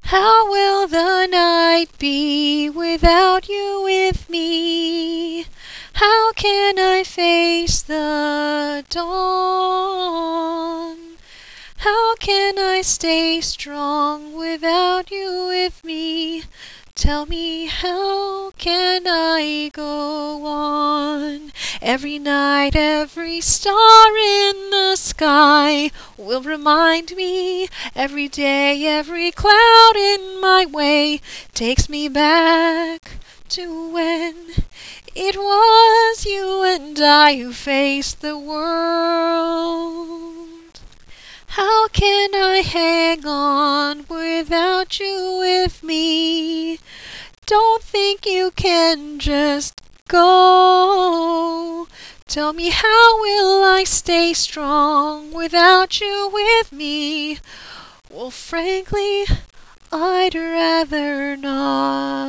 How will the night be without you with me? How can I face the dawn? How can I stay strong without you with me? Tell me, how can I go on? Every night, every star in the sky will remind me. Every day, every cloud in my way takes me back to when it was you and I who faced the world. How can I hang on without you with me? Don't think you can just go. Tell me, how will I stay strong without you with me? Well, frankly, I'd rather not.